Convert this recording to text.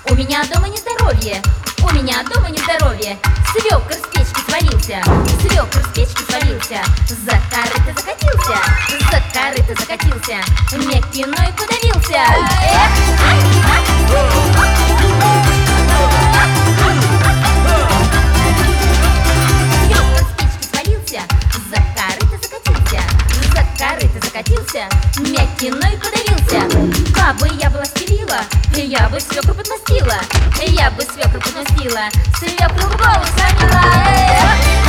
У меня дома нездоровье, у меня дома нездоровье. Свекр с печки свалился, свекр с печки свалился. За корыто закатился, за корыто закатился. Мягкий ной подавился. Свекр с печки свалился, за корыто закатился, за корыто закатился. Мягкий ной подавился. Кабы я была стелила, я бы свекру подмастила, я бы свекру подмастила, свекру в голову самила.